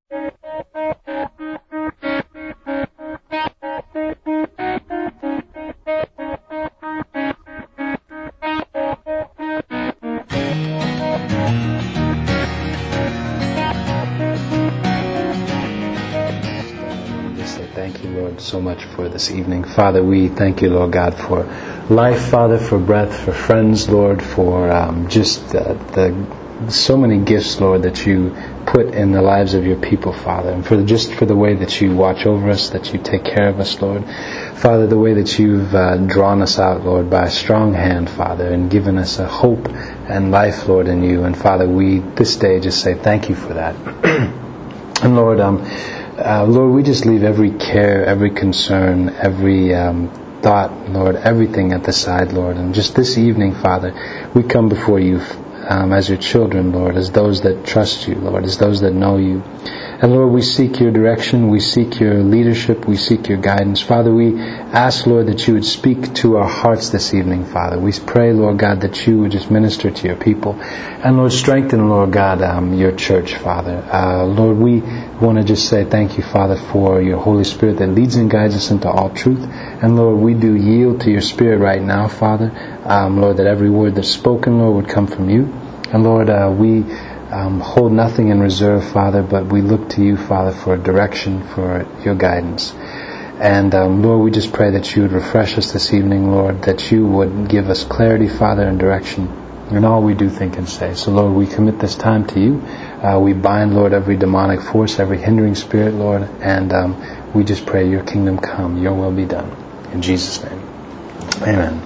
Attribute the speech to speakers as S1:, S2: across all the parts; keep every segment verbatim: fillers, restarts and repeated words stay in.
S1: So much for this evening. Father, we thank you, Lord God, for life, Father, for breath, for friends, Lord, for um, just uh, the so many gifts, Lord, that you put in the lives of your people, Father, and for just for the way that you watch over us, that you take care of us, Lord. Father, the way that you've uh, drawn us out, Lord, by a strong hand, Father, and given us a hope and life, Lord, in you. And Father, we this day just say thank you for that. And Lord, um, Uh, Lord, we just leave every care, every concern, every um, thought, Lord, everything at the side, Lord. And just this evening, Father, we come before you um, as your children, Lord, as those that trust you, Lord, as those that know you. And Lord, we seek your direction, we seek your leadership, we seek your guidance. Father, we ask, Lord, that you would speak to our hearts this evening, Father. We pray, Lord God, that you would just minister to your people. And Lord, strengthen, Lord God, um, your church, Father. Uh, Lord, we want to just say thank you, Father, for your Holy Spirit that leads and guides us into all truth. And Lord, we do yield to your Spirit right now, Father. Um, Lord, that every word that's spoken, Lord, would come from you. And Lord, uh, we um, hold nothing in reserve, Father, but we look to you, Father, for direction, for your guidance. And um, Lord, we just pray that you would refresh us this evening, Lord, that you would give us clarity, Father, and direction in all we do, think, and say. So, Lord, we commit this time to you. Uh, we bind, Lord, every demonic force, every hindering spirit, Lord, and um, we just pray your kingdom come, your will be done. In Jesus' name. Amen.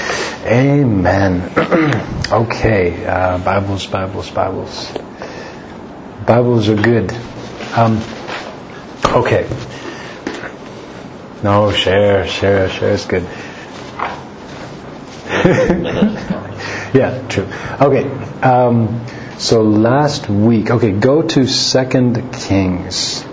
S1: Amen. Okay, uh, Bibles, Bibles, Bibles. Bibles are good. Um, okay. No, share, share, share is good. Yeah, true. Okay, um, so last week, okay, go to Second Kings.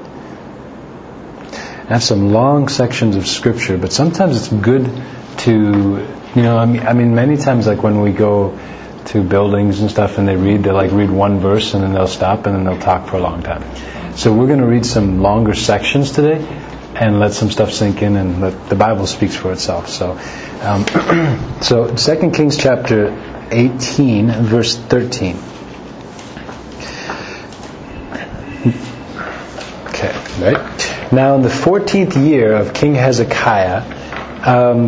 S1: I have some long sections of scripture, but sometimes it's good to, you know, I mean, I mean, many times, like when we go to buildings and stuff and they read, they like read one verse and then they'll stop and then they'll talk for a long time. So we're going to read some longer sections today and let some stuff sink in, and let the Bible speaks for itself. So, um, so Second Kings chapter eighteen, verse thirteen. Okay, right. Now in the fourteenth year of King Hezekiah, um,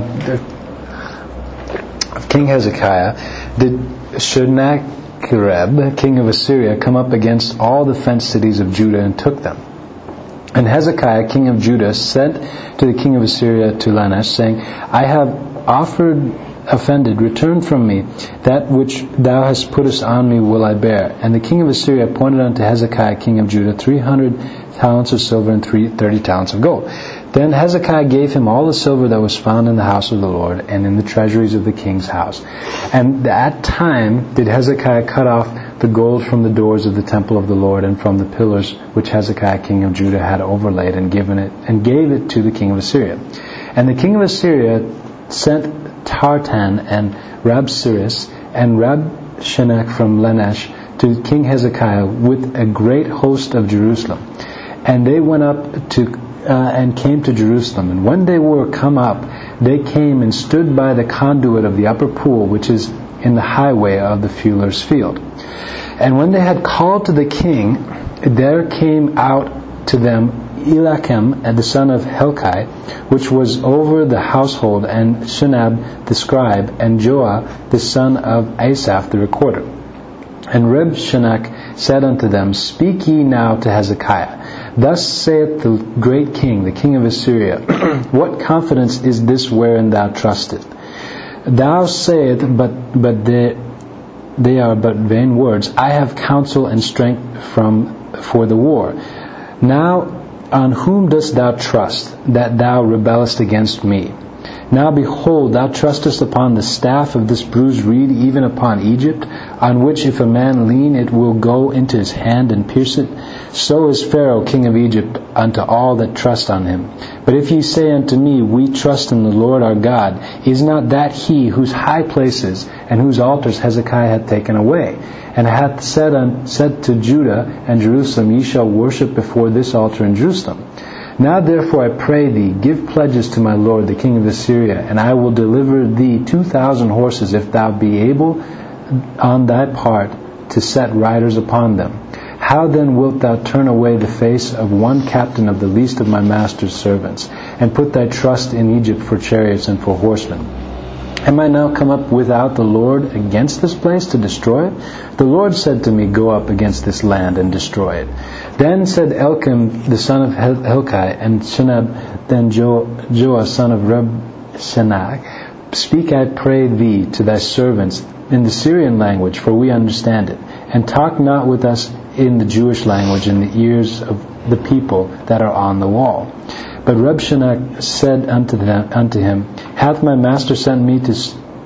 S1: of King Hezekiah, did Sennacherib, king of Assyria, come up against all the fenced cities of Judah and took them. And Hezekiah, king of Judah, sent to the king of Assyria to Lanash, saying, I have offered, offended, return from me. That which thou hast puttest on me will I bear. And the king of Assyria appointed unto Hezekiah, king of Judah, three hundred talents of silver and three, thirty talents of gold. Then Hezekiah gave him all the silver that was found in the house of the Lord and in the treasuries of the king's house. And at that time did Hezekiah cut off the gold from the doors of the temple of the Lord and from the pillars which Hezekiah king of Judah had overlaid, and given it and gave it to the king of Assyria. And the king of Assyria sent Tartan and Rabsaris and Rabshakeh from Lanash to King Hezekiah with a great host of Jerusalem. And they went up to uh, and came to Jerusalem. And when they were come up, they came and stood by the conduit of the upper pool, which is in the highway of the fuller's field. And when they had called to the king, there came out to them Eliakim, the son of Helkai, which was over the household, and Shenab the scribe, and Joah the son of Asaph the recorder. And Rabshakeh said unto them, Speak ye now to Hezekiah. Thus saith the great king, the king of Assyria, What confidence is this wherein thou trustest? Thou sayest, but but they, they are but vain words. I have counsel and strength from for the war. Now on whom dost thou trust, that thou rebellest against me? Now behold, thou trustest upon the staff of this bruised reed, even upon Egypt, on which if a man lean, it will go into his hand and pierce it. So is Pharaoh king of Egypt unto all that trust on him. But if ye say unto me, We trust in the Lord our God, is not that he whose high places and whose altars Hezekiah hath taken away, and hath said, un, said to Judah and Jerusalem, Ye shall worship before this altar in Jerusalem? Now therefore I pray thee, give pledges to my lord the king of Assyria, and I will deliver thee two thousand horses, if thou be able on thy part to set riders upon them. How then wilt thou turn away the face of one captain of the least of my master's servants, and put thy trust in Egypt for chariots and for horsemen? Am I now come up without the Lord against this place to destroy it? The Lord said to me, Go up against this land and destroy it. Then said Elkim the son of Hilkiah, and Shenab then jo- Joah son of Reb-Shenach, Speak, I pray thee, to thy servants in the Syrian language, for we understand it, and talk not with us in the Jewish language in the ears of the people that are on the wall. But Reb-Shenach said unto them, unto him, Hath my master sent me to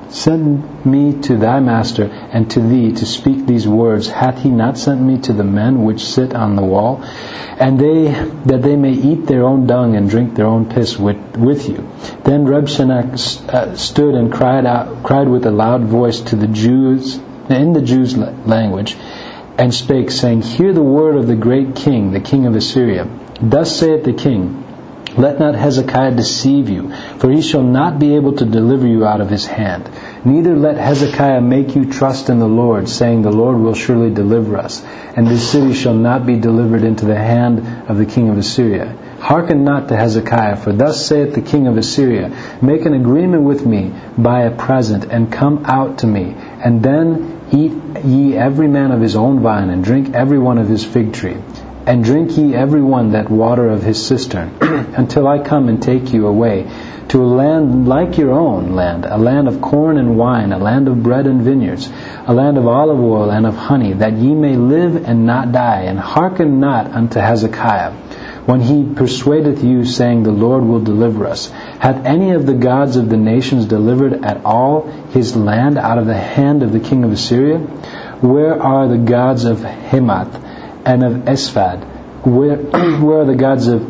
S1: send me to thy master and to thee to speak these words? Hath he not sent me to the men which sit on the wall, and they that they may eat their own dung and drink their own piss with, with you? Then Reb-Shenach uh, stood and cried out, cried with a loud voice to the Jews in the Jews' language, and spake, saying, Hear the word of the great king, the king of Assyria. Thus saith the king, Let not Hezekiah deceive you, for he shall not be able to deliver you out of his hand. Neither let Hezekiah make you trust in the Lord, saying, The Lord will surely deliver us, and this city shall not be delivered into the hand of the king of Assyria. Hearken not to Hezekiah, for thus saith the king of Assyria, Make an agreement with me by a present, and come out to me, and then eat ye every man of his own vine, and drink every one of his fig tree, and drink ye every one that water of his cistern, until I come and take you away to a land like your own land, a land of corn and wine, a land of bread and vineyards, a land of olive oil and of honey, that ye may live and not die. And hearken not unto Hezekiah, when he persuadeth you, saying, The Lord will deliver us. Hath any of the gods of the nations delivered at all his land out of the hand of the king of Assyria? Where are the gods of Hamath and of Esphad? Where, where are the gods of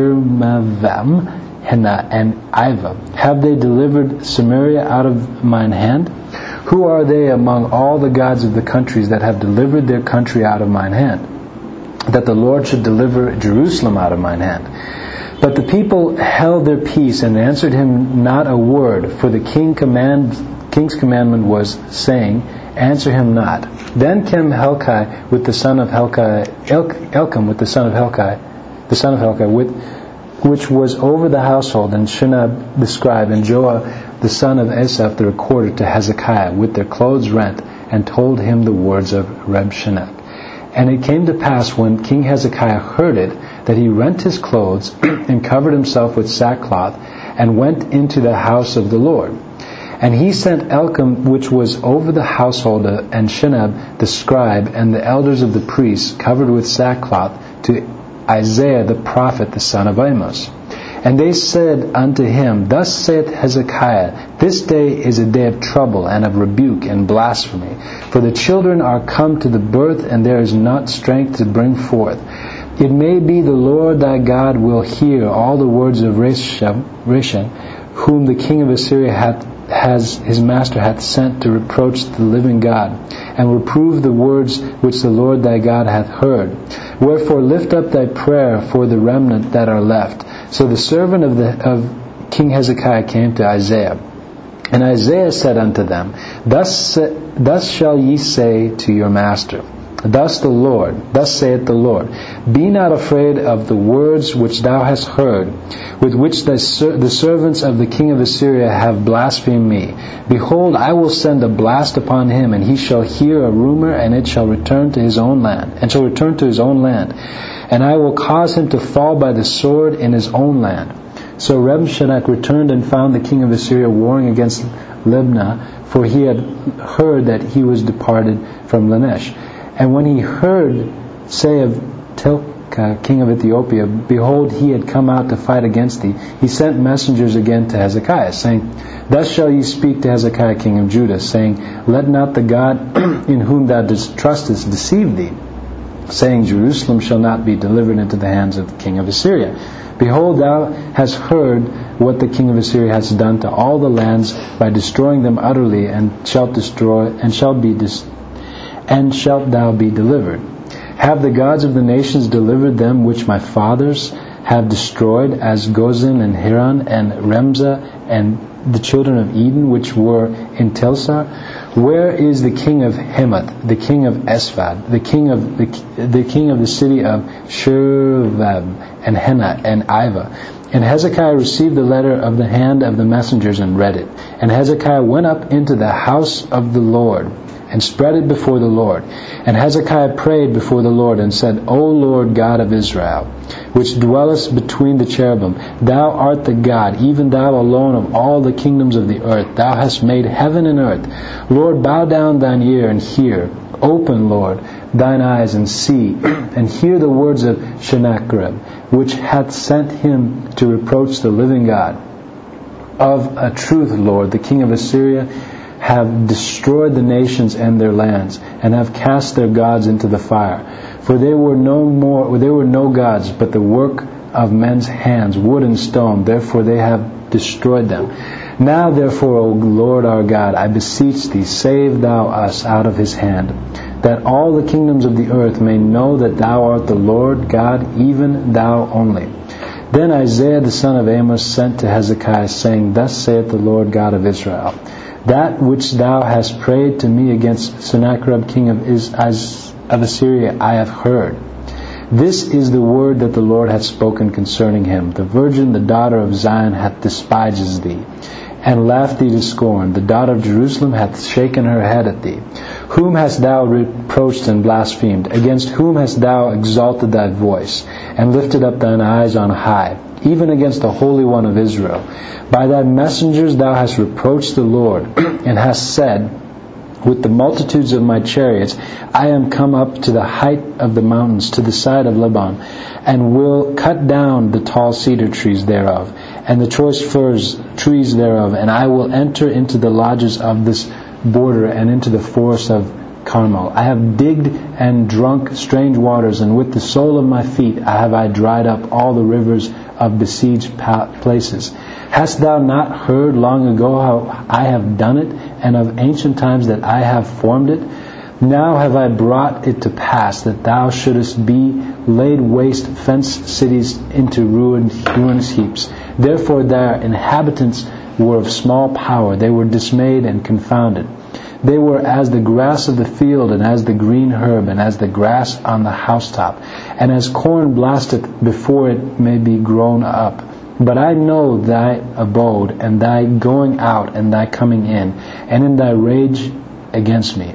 S1: Shirmavam, Hena, and Iva? Have they delivered Samaria out of mine hand? Who are they among all the gods of the countries that have delivered their country out of mine hand, that the Lord should deliver Jerusalem out of mine hand? But the people held their peace and answered him not a word, for the king command, king's commandment was, saying, Answer him not. Then came Helkai with the son of Helkai, El- Elkim with the son of Helkai, the son of Helkai, with, which was over the household, and Shenab the scribe, and Joah the son of Asaph the recorder, to Hezekiah with their clothes rent, and told him the words of Reb-Shenach. And it came to pass, when King Hezekiah heard it, that he rent his clothes and covered himself with sackcloth, and went into the house of the Lord. And he sent Elkim, which was over the household, and Shenab the scribe, and the elders of the priests, covered with sackcloth, to Isaiah the prophet, the son of Amos. And they said unto him, Thus saith Hezekiah, This day is a day of trouble, and of rebuke, and blasphemy. For the children are come to the birth, and there is not strength to bring forth. It may be the Lord thy God will hear all the words of Reshan, whom the king of Assyria hath has his master hath sent to reproach the living God, and reprove the words which the Lord thy God hath heard. Wherefore lift up thy prayer for the remnant that are left. So the servant of the of King Hezekiah came to Isaiah, and Isaiah said unto them, Thus thus shall ye say to your master, Thus the Lord, thus saith the Lord, Be not afraid of the words which thou hast heard, with which the, ser- the servants of the king of Assyria have blasphemed me. Behold, I will send a blast upon him, and he shall hear a rumor, and it shall return to his own land, and shall return to his own land. And I will cause him to fall by the sword in his own land. So Reb-Shenach returned and found the king of Assyria warring against Libnah, for he had heard that he was departed from Lanesh. And when he heard say of Tilka, king of Ethiopia, Behold, he had come out to fight against thee, he sent messengers again to Hezekiah, saying, Thus shall ye speak to Hezekiah king of Judah, saying, Let not the God in whom thou trustest deceive thee, saying, Jerusalem shall not be delivered into the hands of the king of Assyria. Behold, thou hast heard what the king of Assyria has done to all the lands by destroying them utterly, and shalt destroy, and shall be dis- and shalt thou be delivered. Have the gods of the nations delivered them which my fathers have destroyed, as Gozan and Hiran and Remza and the children of Eden which were in Telsar? Where is the king of Hamath, the king of Esphad, the king of the, the king of the city of Shirvab and Hena and Iva? And Hezekiah received the letter of the hand of the messengers and read it. And Hezekiah went up into the house of the Lord and spread it before the Lord. And Hezekiah prayed before the Lord and said, O Lord God of Israel, which dwellest between the cherubim, thou art the God, even thou alone of all the kingdoms of the earth. Thou hast made heaven and earth. Lord, bow down thine ear and hear. Open, Lord, thine eyes and see, and hear the words of Sennacherib, which hath sent him to reproach the living God. Of a truth, Lord, the king of Assyria have destroyed the nations and their lands, and have cast their gods into the fire. For they were no more, they were no gods, but the work of men's hands, wood and stone. Therefore they have destroyed them. Now therefore, O Lord our God, I beseech thee, save thou us out of his hand, that all the kingdoms of the earth may know that thou art the Lord God, even thou only. Then Isaiah the son of Amos sent to Hezekiah, saying, Thus saith the Lord God of Israel, that which thou hast prayed to me against Sennacherib king of, Is- of Assyria I have heard. This is the word that the Lord hath spoken concerning him. The virgin, the daughter of Zion, hath despised thee, and laughed thee to scorn. The daughter of Jerusalem hath shaken her head at thee. Whom hast thou reproached and blasphemed? Against whom hast thou exalted thy voice, and lifted up thine eyes on high? Even against the Holy One of Israel. By thy messengers thou hast reproached the Lord, and hast said, With the multitudes of my chariots I am come up to the height of the mountains, to the side of Lebanon, and will cut down the tall cedar trees thereof, and the choice firs trees thereof, and I will enter into the lodges of this border, and into the forest of Carmel. I have digged and drunk strange waters, and with the sole of my feet have I dried up all the rivers of besieged places. Hast thou not heard long ago how I have done it, and of ancient times that I have formed it? Now have I brought it to pass that thou shouldest be laid waste fenced cities into ruined ruins heaps. Therefore their inhabitants were of small power. They were dismayed and confounded. They were as the grass of the field, and as the green herb, and as the grass on the housetop, and as corn blasteth before it may be grown up. But I know thy abode, and thy going out, and thy coming in, and in thy rage against me.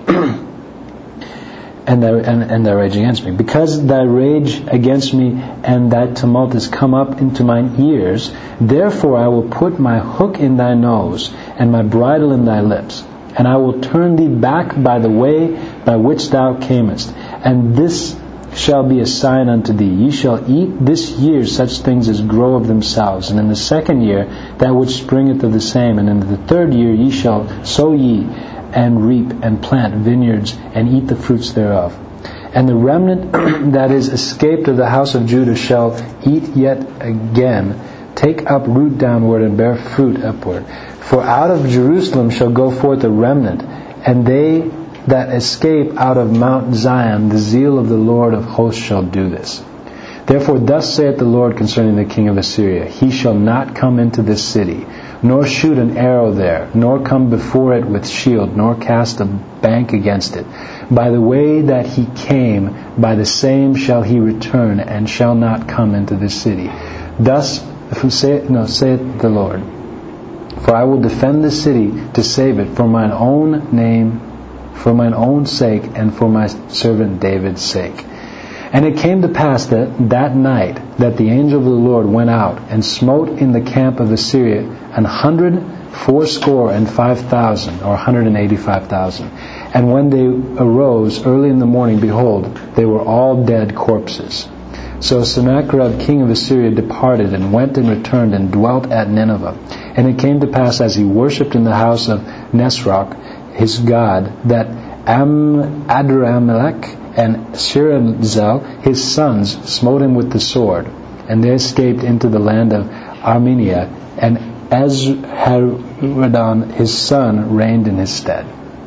S1: and, thy, and, and thy rage against me. Because thy rage against me and thy tumult is come up into mine ears, therefore I will put my hook in thy nose, and my bridle in thy lips. And I will turn thee back by the way by which thou camest. And this shall be a sign unto thee. Ye shall eat this year such things as grow of themselves. And in the second year that which springeth of the same. And in the third year ye shall sow ye, and reap, and plant vineyards, and eat the fruits thereof. And the remnant that is escaped of the house of Judah shall eat yet again, take up root downward, and bear fruit upward. For out of Jerusalem shall go forth a remnant, and they that escape out of Mount Zion, the zeal of the Lord of hosts shall do this. Therefore thus saith the Lord concerning the king of Assyria, He shall not come into this city, nor shoot an arrow there, nor come before it with shield, nor cast a bank against it. By the way that he came, by the same shall he return, and shall not come into this city. Thus saith, no, saith the Lord, For I will defend this city to save it for mine own name, for mine own sake, and for my servant David's sake. And it came to pass that that night that the angel of the Lord went out and smote in the camp of Assyria an hundred fourscore and five thousand, or one hundred and eighty-five thousand. And when they arose early in the morning, behold, they were all dead corpses. So Sennacherib king of Assyria departed, and went and returned, and dwelt at Nineveh. And it came to pass, as he worshipped in the house of Nesroch, his god, that Am- Adramelech and Sherazal, his sons, smote him with the sword, and they escaped into the land of Armenia, and Esarhaddon, his son, reigned in his stead.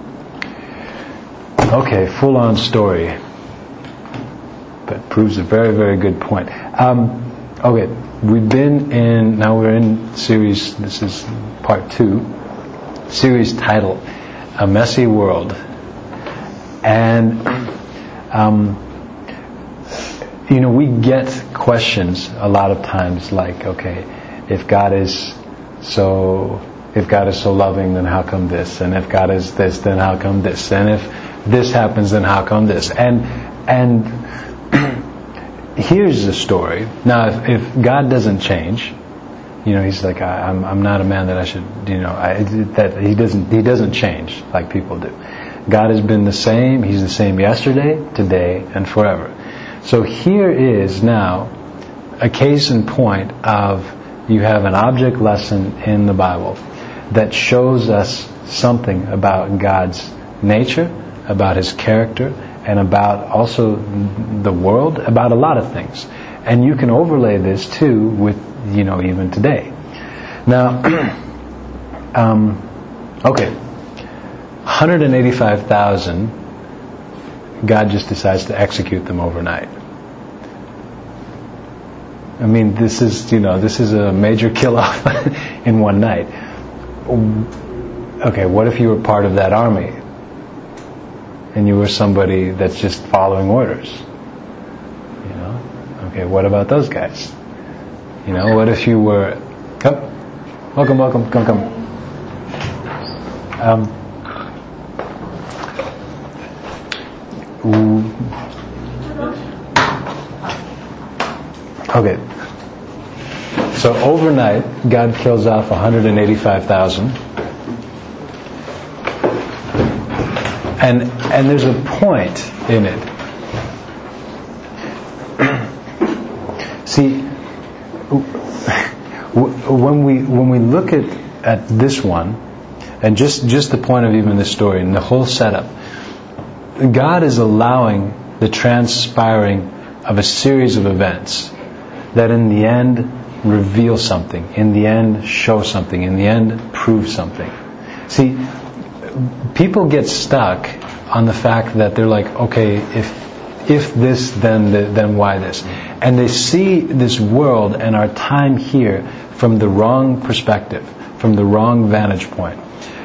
S1: Okay, full-on story, but proves a very, very good point. Um, okay, we've been in, now we're in series, this is part two, series titled, A Messy World. And, um, you know, we get questions a lot of times like, okay, if God is so, if God is so loving, then how come this? And if God is this, then how come this? And if this happens, then how come this? And, and here's the story. Now, if, if God doesn't change, you know, He's like, I, I'm, I'm not a man that I should, you know, I, that He doesn't, He doesn't change like people do. God has been the same. He's the same yesterday, today, and forever. So here is now a case in point of you have an object lesson in the Bible that shows us something about God's nature, about His character, and about also the world, about a lot of things. And you can overlay this too with, you know, even today. Now, um, okay. one hundred eighty-five thousand, God just decides to execute them overnight. I mean, this is, you know, this is a major kill-off in one night. Okay, what if you were part of that army? And you were somebody that's just following orders? You know? Okay, what about those guys? You know, what if you were... Oh, welcome, welcome, come, come. Um... Okay. So overnight, God kills off one hundred eighty-five thousand. And and there's a point in it. See, when we when we look at, at this one, and just, just the point of even this story and the whole setup, God is allowing the transpiring of a series of events that in the end reveal something, in the end show something, in the end prove something. See, people get stuck on the fact that they're like, okay, if if this, then the, then why this? And they see this world and our time here from the wrong perspective, from the wrong vantage point.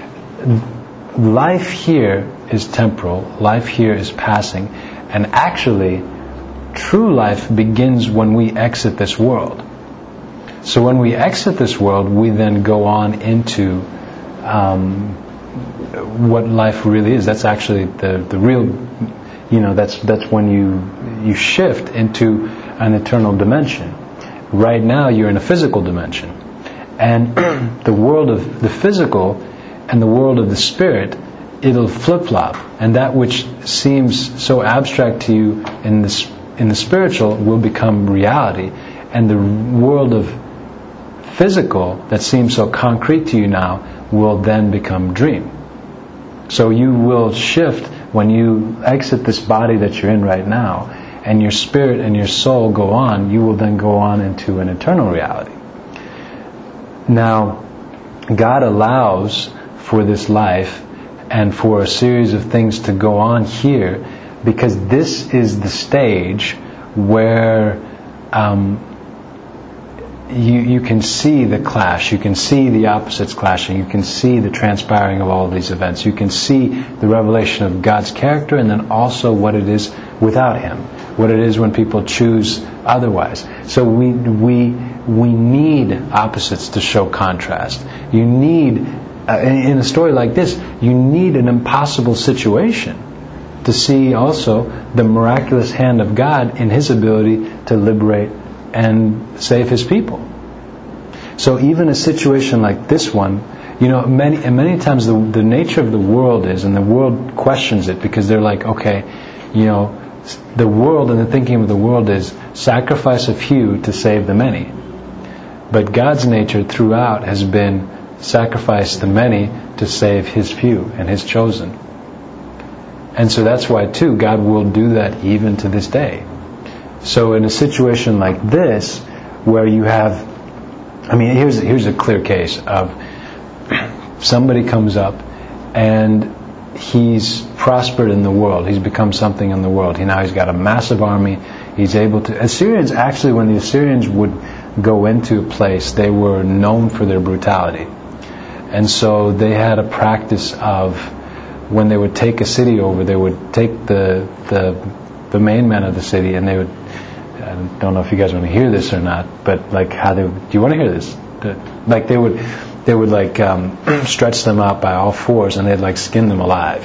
S1: Life here is temporal, life here is passing, and actually, true life begins when we exit this world. So when we exit this world, we then go on into um, what life really is. That's actually the, the real, you know, that's that's when you you shift into an eternal dimension. Right now, you're in a physical dimension, and the world of the physical and the world of the spirit, it'll flip-flop, and that which seems so abstract to you in the in the spiritual will become reality, and the world of physical that seems so concrete to you now will then become dream. So you will shift when you exit this body that you're in right now, and your spirit and your soul go on, you will then go on into an eternal reality. Now, God allows for this life and for a series of things to go on here, because this is the stage where um, you you can see the clash, you can see the opposites clashing, you can see the transpiring of all of these events, you can see the revelation of God's character, and then also what it is without Him, what it is when people choose otherwise. So we we we need opposites to show contrast. You need, uh, in a story like this, you need an impossible situation to see also the miraculous hand of God in His ability to liberate and save His people. So even a situation like this one, you know, many and many times the the nature of the world is, and the world questions it because they're like, okay, you know, the world and the thinking of the world is sacrifice a few to save the many. But God's nature throughout has been sacrifice the many to save His few and His chosen. And so that's why, too, God will do that even to this day. So in a situation like this, where you have, I mean, here's here's a clear case of somebody comes up and he's prospered in the world. He's become something in the world. He now he's got a massive army. He's able to. Assyrians actually, when the Assyrians would go into a place, they were known for their brutality, and so they had a practice of when they would take a city over, they would take the the the main men of the city, and they would. I don't know if you guys want to hear this or not, but like how they. Do you want to hear this? Like they would. They would like um, stretch them out by all fours, and they'd like skin them alive,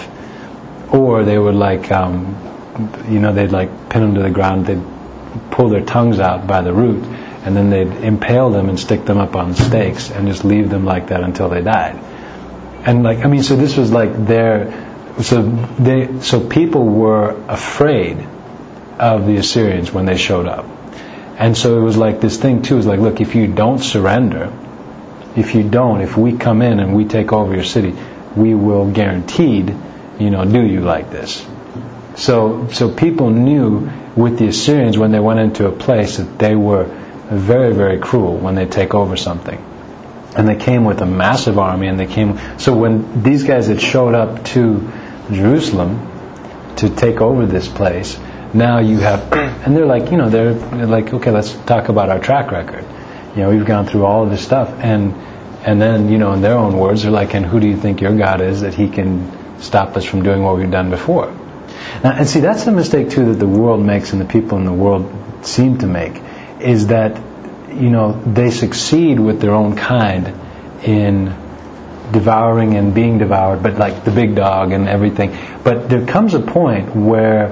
S1: or they would like, um, you know, they'd like pin them to the ground. They'd pull their tongues out by the root, and then they'd impale them and stick them up on stakes, and just leave them like that until they died. And like, I mean, so this was like their, so they, so people were afraid of the Assyrians when they showed up, and so it was like this thing too. Is like, look, if you don't surrender. If you don't, if we come in and we take over your city, we will guaranteed, you know, do you like this. So, so people knew with the Assyrians when they went into a place that they were very, very cruel when they take over something. And they came with a massive army, and they came. So when these guys had showed up to Jerusalem to take over this place, now you have, and they're like, you know, they're, they're like, okay, let's talk about our track record. You know, we've gone through all of this stuff, and and then, you know, in their own words, they're like, and who do you think your God is that He can stop us from doing what we've done before? Now, and see, that's the mistake too that the world makes, and the people in the world seem to make, is that, you know, they succeed with their own kind in devouring and being devoured, but like the big dog and everything. But there comes a point where,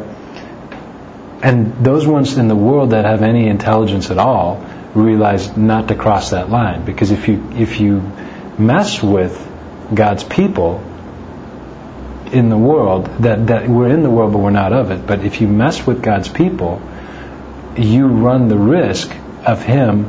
S1: and those ones in the world that have any intelligence at all, realize not to cross that line, because if you if you mess with God's people in the world, that that we're in the world but we're not of it, but if you mess with God's people, you run the risk of Him,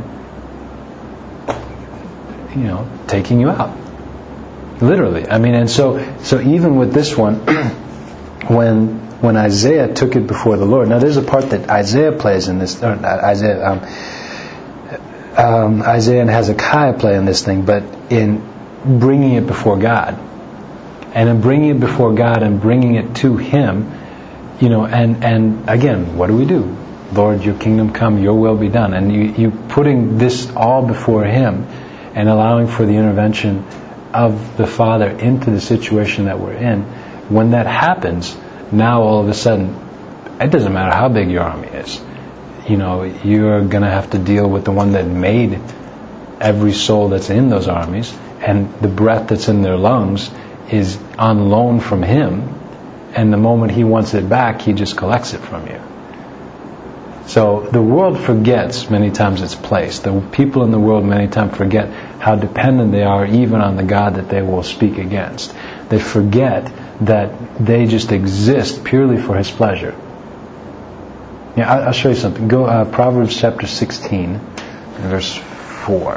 S1: you know, taking you out, literally. I mean, and so so even with this one, when when Isaiah took it before the Lord. Now, there's a part that Isaiah plays in this. Or not Isaiah. Um, Um, Isaiah and Hezekiah play in this thing, but in bringing it before God, and in bringing it before God and bringing it to Him, you know, and and again, what do we do? Lord, Your kingdom come, Your will be done, and you you putting this all before Him, and allowing for the intervention of the Father into the situation that we're in. When that happens, now all of a sudden, it doesn't matter how big your army is. You know, you're going to have to deal with the one that made every soul that's in those armies, and the breath that's in their lungs is on loan from Him, and the moment He wants it back, He just collects it from you. So the world forgets many times its place. The people in the world many times forget how dependent they are even on the God that they will speak against. They forget that they just exist purely for His pleasure. Yeah, I'll show you something. Go uh, Proverbs chapter sixteen, verse four.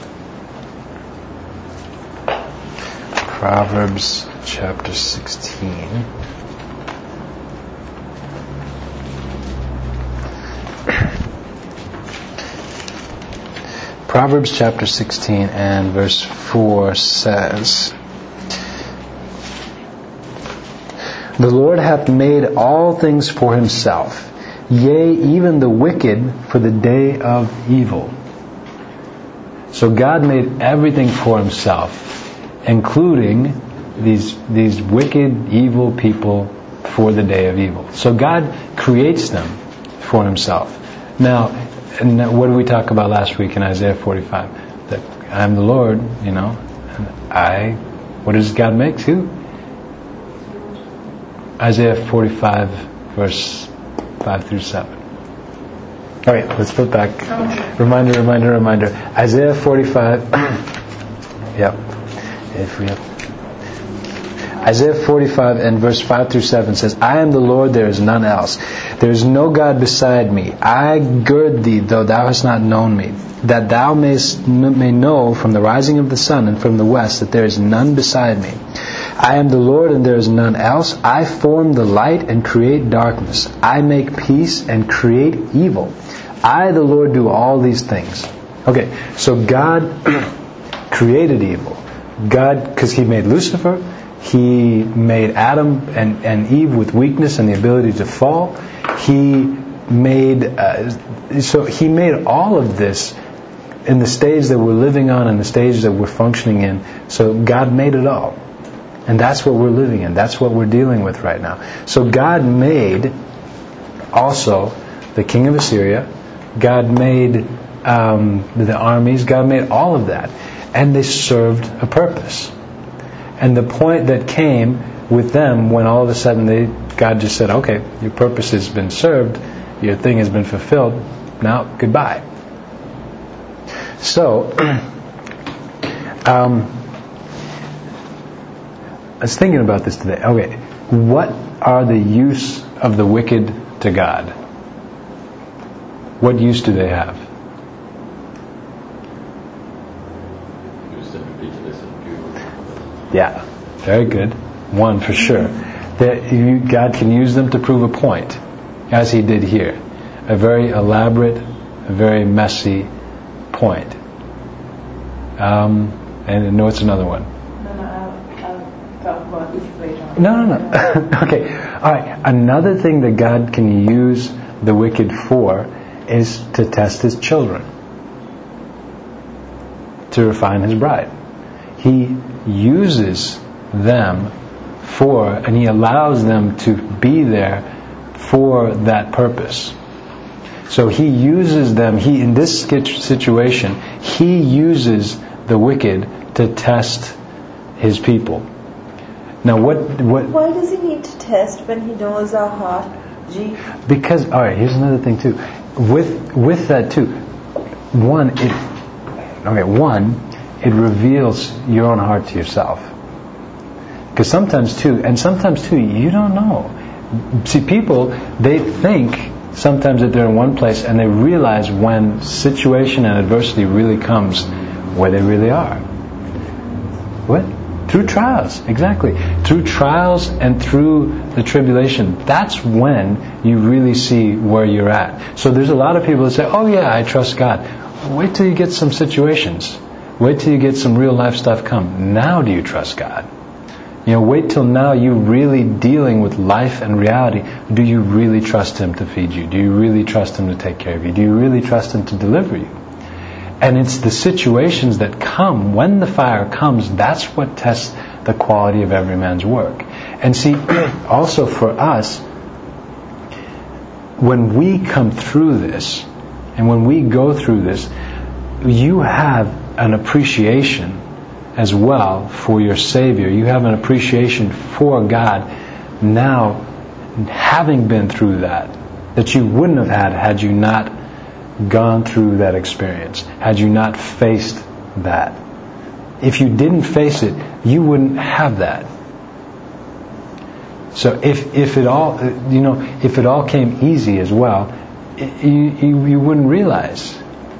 S1: Proverbs chapter sixteen. Proverbs chapter sixteen and verse four says, "The Lord hath made all things for Himself, yea, even the wicked for the day of evil." So God made everything for Himself, including these these wicked, evil people for the day of evil. So God creates them for Himself. Now, and what did we talk about last week in Isaiah forty-five? That I am the Lord, you know, and I, what does God make too? Isaiah forty-five, verse five through seven. All right, let's flip back. Reminder, reminder, reminder. Isaiah forty-five. Yep. If we have Isaiah forty-five and verse five through seven says, "I am the Lord, there is none else. There is no God beside me. I gird thee, though thou hast not known me, that thou mayst may know from the rising of the sun and from the west that there is none beside me. I am the Lord and there is none else. I form the light and create darkness. I make peace and create evil. I, the Lord, do all these things. Okay, so God created evil. God, because He made Lucifer, He made Adam and, and Eve with weakness and the ability to fall. He made, uh, so He made all of this in the stage that we're living on and the stage that we're functioning in. So God made it all. And that's what we're living in. That's what we're dealing with right now. So God made also the king of Assyria. God made um, the armies. God made all of that. And they served a purpose. And the point that came with them when all of a sudden they, God just said, okay, your purpose has been served. Your thing has been fulfilled. Now, goodbye. So, um, I was thinking about this today. Okay, what are the use of the wicked to God? What use do they have? Yeah, very good. One for sure. That you, God can use them to prove a point, as He did here. A very elaborate, a very messy point. Um, and I know it's another one.
S2: No, no, I'll, I'll talk about this later on.
S1: No, no, no. Okay. All right. Another thing that God can use the wicked for is to test His children, to refine His bride. He uses them for, and He allows them to be there for that purpose. So He uses them, He, in this situation, He uses the wicked to test His people. Now what, what...
S2: Why does He need to test when He knows our heart? Gee.
S1: Because, alright, here's another thing too. With, with that too, one, it, okay, one, it reveals your own heart to yourself. Because sometimes too, and sometimes too, you don't know. See, people, they think sometimes that they're in one place and they realize when situation and adversity really comes where they really are. What? Through trials, exactly. Through trials and through the tribulation, that's when you really see where you're at. So there's a lot of people that say, oh yeah, I trust God. Wait till you get some situations. Wait till you get some real life stuff come. Now do you trust God? You know, wait till now you're really dealing with life and reality. Do you really trust Him to feed you? Do you really trust Him to take care of you? Do you really trust Him to deliver you? And it's the situations that come, when the fire comes, that's what tests the quality of every man's work. And see, also for us, when we come through this, and when we go through this, you have an appreciation as well for your Savior. You have an appreciation for God now, having been through that, that you wouldn't have had had you not gone through that experience, had you not faced that. If you didn't face it, you wouldn't have that. So if if it all, you know, if it all came easy as well, it, you, you you wouldn't realize.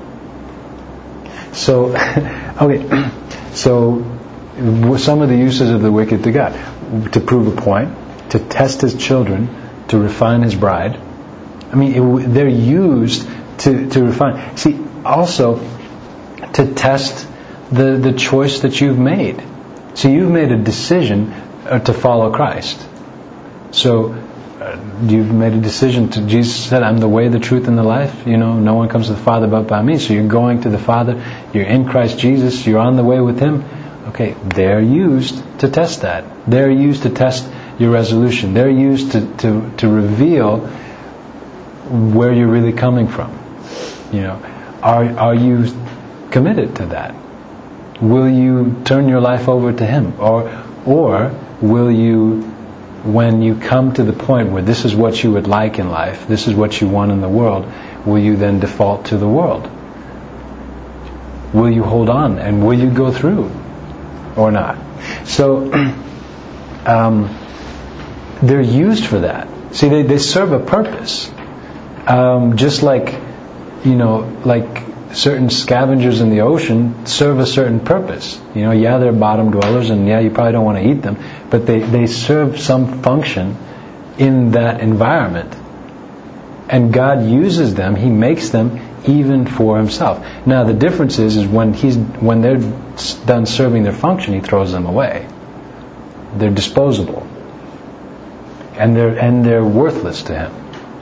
S1: So, okay, so some of the uses of the wicked to God: to prove a point, to test His children, to refine His bride. I mean, it, they're used to to refine. See, also to test the the choice that you've made. So you've made a decision uh, to follow Christ. So uh, you've made a decision to. Jesus said, "I'm the way, the truth, and the life." You know, no one comes to the Father but by me. So you're going to the Father. You're in Christ Jesus. You're on the way with Him. Okay, they're used to test that. They're used to test your resolution. They're used to to, to reveal where you're really coming from. You know, are are you committed to that? Will you turn your life over to Him, or or will you, when you come to the point where this is what you would like in life, this is what you want in the world, will you then default to the world? Will you hold on, and will you go through, or not? So um, they're used for that. See, they, they serve a purpose. Um, just like, you know, like certain scavengers in the ocean serve a certain purpose. You know, yeah, they're bottom dwellers, and yeah, you probably don't want to eat them, but they, they serve some function in that environment. And God uses them, He makes them even for Himself. Now the difference is, is when He's when they're done serving their function, He throws them away. They're disposable. And they're and they're worthless to Him.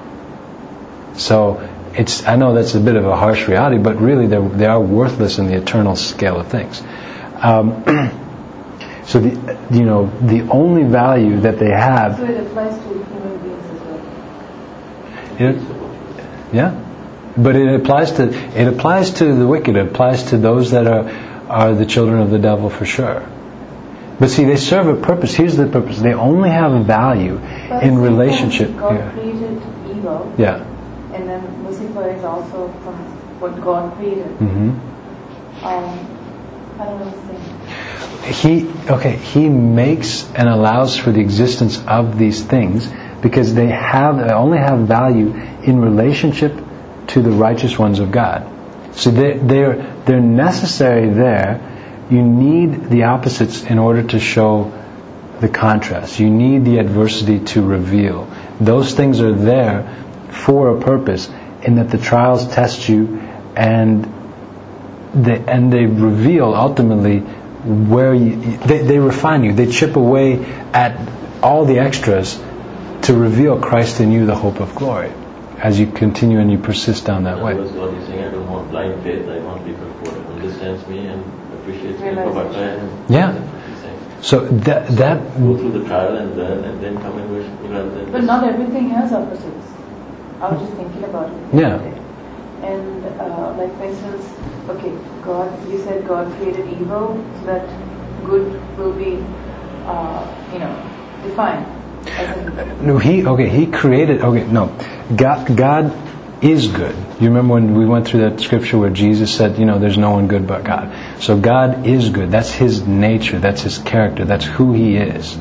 S1: So it's I know that's a bit of a harsh reality, but really they they are worthless in the eternal scale of things. Um, so the you know the only value that they have.
S2: So it applies to human beings as well.
S1: It, yeah, but it applies to it applies to the wicked. It applies to those that are are the children of the devil for sure. But see, they serve a purpose. Here's the purpose: they only have a value
S2: But
S1: in relationship.
S2: God
S1: Yeah.
S2: created evil,
S1: Yeah.
S2: and then Lucifer is also from what God created.
S1: Mm-hmm.
S2: Um, I don't understand.
S1: He okay. He makes and allows for the existence of these things because they have they only have value in relationship to the righteous ones of God. So they they're they're necessary there. You need the opposites in order to show the contrast. You need the adversity to reveal. Those things are there for a purpose, in that the trials test you, and they and they reveal ultimately where you, they, they refine you. They chip away at all the extras to reveal Christ in you, the hope of glory, as you continue and you persist down that way.
S3: God is saying, I don't want blind faith. I want people who understands me and appreciates me for what I am.
S1: Yeah. So that that
S3: go through the trial and learn, and then come and worship me rather than.
S2: But not everything has opposites. I was just thinking about it.
S1: Yeah.
S2: And uh, like for instance, okay, God, you said God created evil so that good will be, uh, you know, defined. As in,
S1: no, he okay. He created. Okay, no, God. God is good. You remember when we went through that scripture where Jesus said, you know, there's no one good but God. So God is good. That's His nature. That's His character. That's who He is.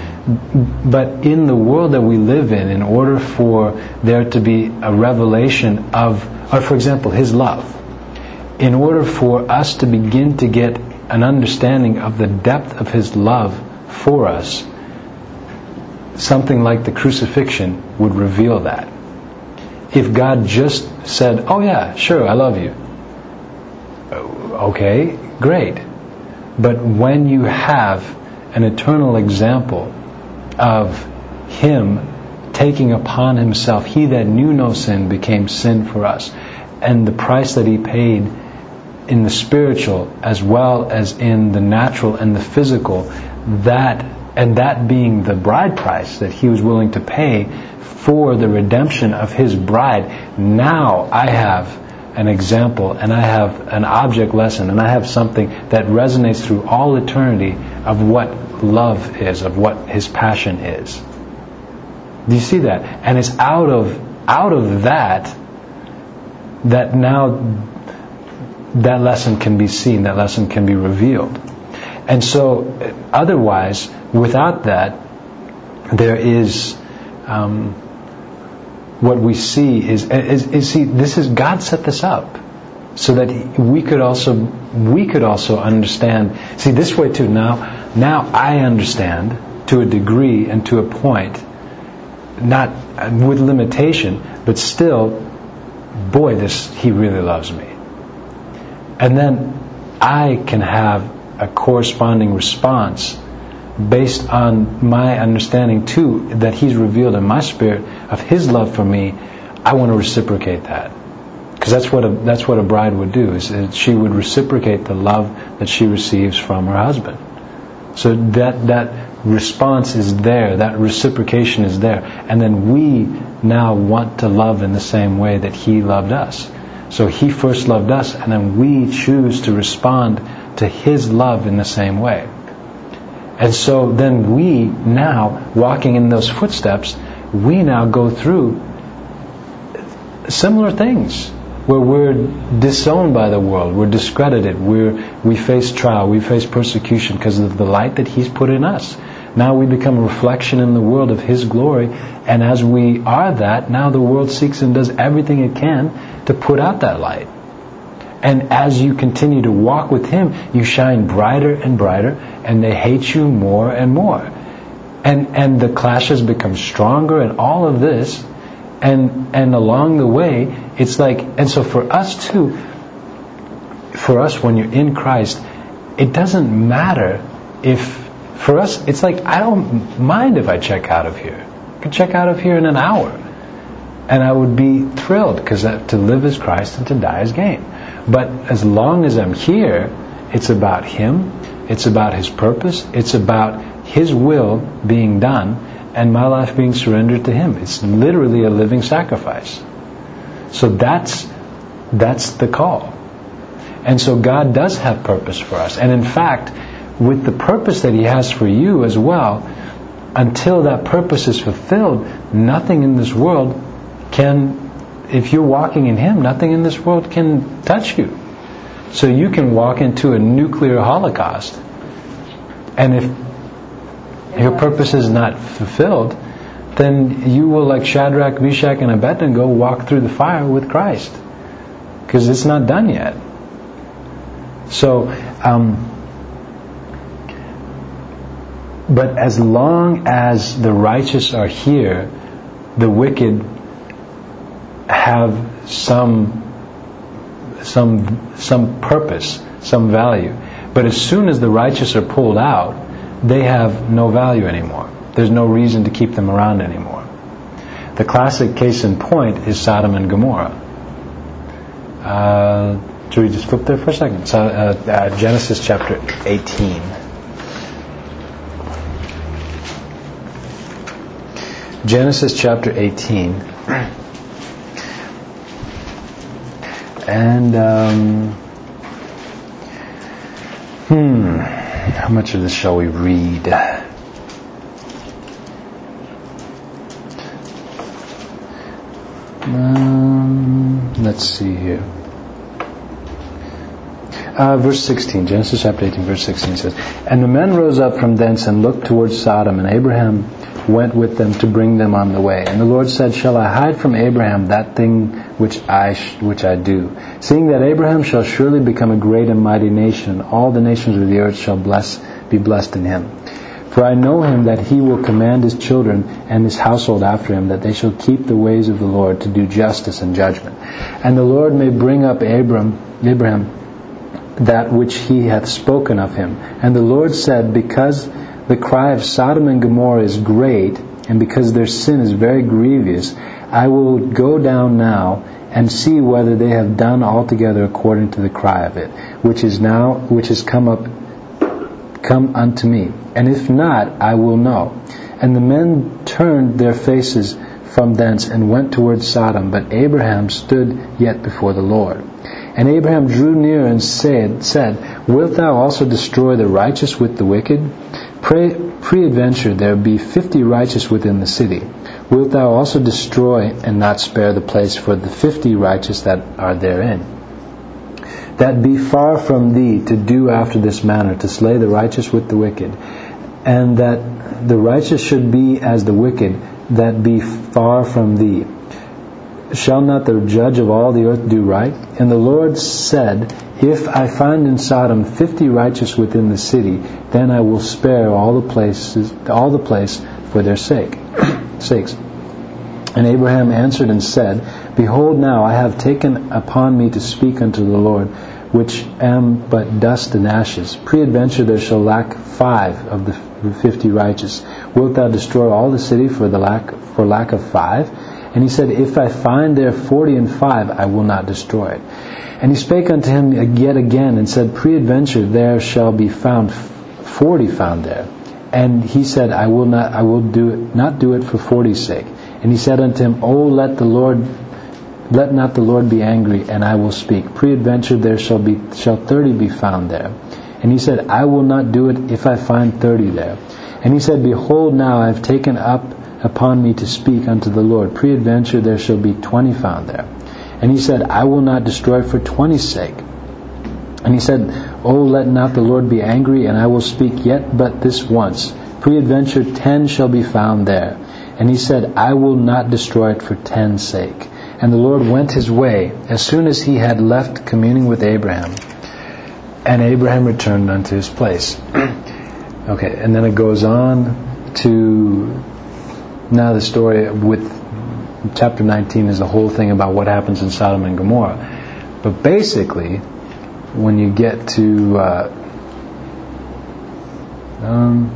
S1: But in the world that we live in, in order for there to be a revelation of, or for example, His love, in order for us to begin to get an understanding of the depth of His love for us, something like the crucifixion would reveal that. If God just said, oh yeah, sure, I love you. Okay, great. But when you have an eternal example of Him taking upon Himself, He that knew no sin became sin for us, and the price that He paid in the spiritual as well as in the natural and the physical, that and that being the bride price that He was willing to pay for the redemption of His bride, now I have an example, and I have an object lesson, and I have something that resonates through all eternity of what love is, of what His passion is. Do you see that? And it's out of out of that that now that lesson can be seen, that lesson can be revealed. And so otherwise, without that, there is um, what we see is, is, is see this is God set this up so that we could also we could also understand. See, this way too. Now, now I understand to a degree and to a point, not with limitation, but still, boy, this He really loves me. And then I can have a corresponding response based on my understanding too, that He's revealed in my spirit of His love for me. I want to reciprocate that, because that's what a that's what a bride would do. Is, is she would reciprocate the love that she receives from her husband. So that that response is there, that reciprocation is there, and then we now want to love in the same way that He loved us. So He first loved us, and then we choose to respond to His love in the same way. And so then we now, walking in those footsteps, we now go through similar things where we're disowned by the world, we're discredited, we're, we face trial, we face persecution because of the light that He's put in us. Now we become a reflection in the world of His glory, and as we are that, now the world seeks and does everything it can to put out that light. And as you continue to walk with Him, you shine brighter and brighter, and they hate you more and more. And and the clashes become stronger and all of this. And and along the way, it's like, and so for us too, for us when you're in Christ, it doesn't matter if, for us, it's like, I don't mind if I check out of here. I could check out of here in an hour. And I would be thrilled, because to live is Christ and to die is gain. But as long as I'm here, it's about Him, it's about His purpose, it's about His will being done, and my life being surrendered to Him. It's literally a living sacrifice. So that's that's the call. And so God does have purpose for us. And in fact, with the purpose that He has for you as well, until that purpose is fulfilled, nothing in this world can, if you're walking in Him, nothing in this world can touch you. So you can walk into a nuclear holocaust, and if your purpose is not fulfilled, then you will, like Shadrach, Meshach, and Abednego, walk through the fire with Christ, because it's not done yet. So, um, but as long as the righteous are here, the wicked have some some some purpose, some value. But as soon as the righteous are pulled out, they have no value anymore. There's no reason to keep them around anymore. The classic case in point is Sodom and Gomorrah. Uh, should we just flip there for a second? So, uh, uh, Genesis chapter eighteen. Genesis chapter eighteen. And, um, hmm, how much of this shall we read? Um, let's see here. Uh, verse sixteen, Genesis chapter eighteen, verse sixteen says, "And the men rose up from thence and looked towards Sodom, and Abraham went with them to bring them on the way. And the Lord said, Shall I hide from Abraham that thing which I sh- which I do? Seeing that Abraham shall surely become a great and mighty nation, all the nations of the earth shall bless be blessed in him. For I know him that he will command his children and his household after him, that they shall keep the ways of the Lord to do justice and judgment. And the Lord may bring up Abram, Abraham that which he hath spoken of him. And the Lord said, Because the cry of Sodom and Gomorrah is great, and because their sin is very grievous, I will go down now and see whether they have done altogether according to the cry of it, which is now which is come up come unto me. And if not, I will know. And the men turned their faces from thence and went towards Sodom, but Abraham stood yet before the Lord. And Abraham drew near and said, said Wilt thou also destroy the righteous with the wicked? Pre- Preadventure there be fifty righteous within the city. Wilt thou also destroy and not spare the place for the fifty righteous that are therein? That be far from thee to do after this manner, to slay the righteous with the wicked. And that the righteous should be as the wicked, that be far from thee. Shall not the judge of all the earth do right? And the Lord said, If I find in Sodom fifty righteous within the city, then I will spare all the places, all the place for their sake, sakes. And Abraham answered and said, Behold, now I have taken upon me to speak unto the Lord, which am but dust and ashes. Preadventure there shall lack five of the fifty righteous. Wilt thou destroy all the city for the lack for lack of five? And he said, If I find there forty and five, I will not destroy it. And he spake unto him yet again, and said, Preadventure there shall be found forty found there. And he said, I will not, I will do it, not do it for forty's sake. And he said unto him, Oh, let the Lord, let not the Lord be angry, and I will speak. Preadventure there shall be, shall thirty be found there. And he said, I will not do it if I find thirty there. And he said, Behold, now I have taken up upon me to speak unto the Lord. Preadventure there shall be twenty found there. And he said, I will not destroy for twenty's sake. And he said, Oh, let not the Lord be angry, and I will speak yet but this once. Preadventure ten shall be found there. And he said, I will not destroy it for ten's sake. And the Lord went his way as soon as he had left communing with Abraham. And Abraham returned unto his place. Okay, and then it goes on to now the story with chapter nineteen is the whole thing about what happens in Sodom and Gomorrah. But basically, when you get to uh, um,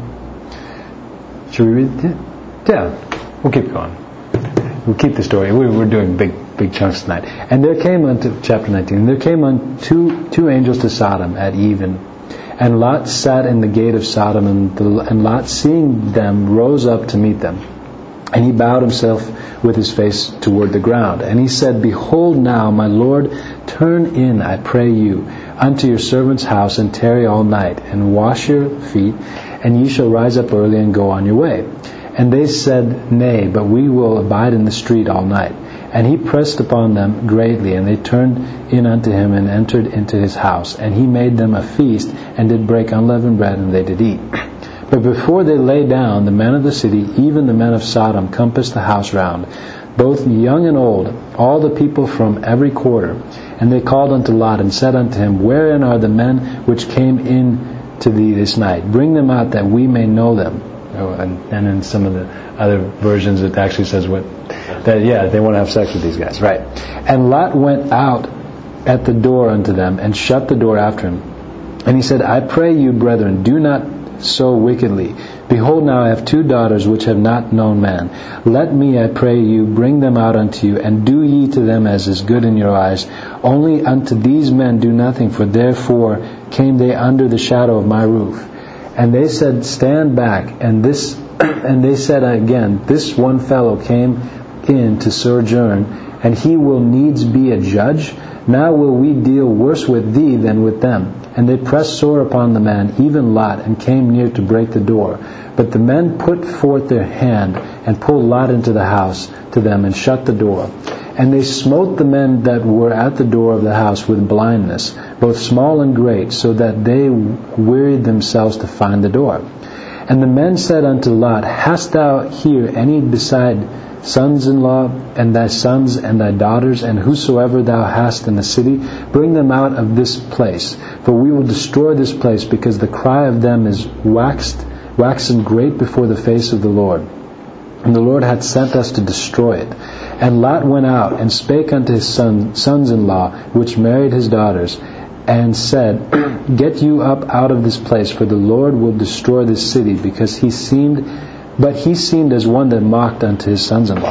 S1: should we read it? Yeah, we'll keep going. We'll keep the story. We're, we're doing big big chunks tonight. And there came unto chapter nineteen. There came unto two two angels to Sodom at even, and Lot sat in the gate of Sodom, and, the, and Lot, seeing them, rose up to meet them, and he bowed himself with his face toward the ground. And he said, Behold now, my Lord, turn in, I pray you, unto your servant's house, and tarry all night, and wash your feet, and ye shall rise up early and go on your way. And they said, Nay, but we will abide in the street all night. And he pressed upon them greatly, and they turned in unto him, and entered into his house. And he made them a feast, and did break unleavened bread, and they did eat. But before they lay down, the men of the city, even the men of Sodom, compassed the house round, both young and old, all the people from every quarter. And they called unto Lot, and said unto him, Wherein are the men which came in to thee this night? Bring them out, that we may know them. Oh, and, and in some of the other versions it actually says what that yeah they want to have sex with these guys, right? And Lot went out at the door unto them, and shut the door after him. And he said, I pray you, brethren, do not so wickedly. Behold, now I have two daughters which have not known man. Let me, I pray you, bring them out unto you, and do ye to them as is good in your eyes. Only unto these men do nothing, for therefore came they under the shadow of my roof. And they said, Stand back. And this, and they said again, This one fellow came in to sojourn, and he will needs be a judge. Now will we deal worse with thee than with them. And they pressed sore upon the man, even Lot, and came near to break the door. But the men put forth their hand, and pulled Lot into the house to them, and shut the door. And they smote the men that were at the door of the house with blindness, both small and great, so that they wearied themselves to find the door. And the men said unto Lot, Hast thou here any beside sons-in-law, and thy sons and thy daughters, and whosoever thou hast in the city? Bring them out of this place, for we will destroy this place, because the cry of them is waxed, waxen great before the face of the Lord. And the Lord hath sent us to destroy it. And Lot went out, and spake unto his son, sons-in-law, which married his daughters, and said, Get you up out of this place, for the Lord will destroy this city, because he seemed, but he seemed as one that mocked unto his sons-in-law.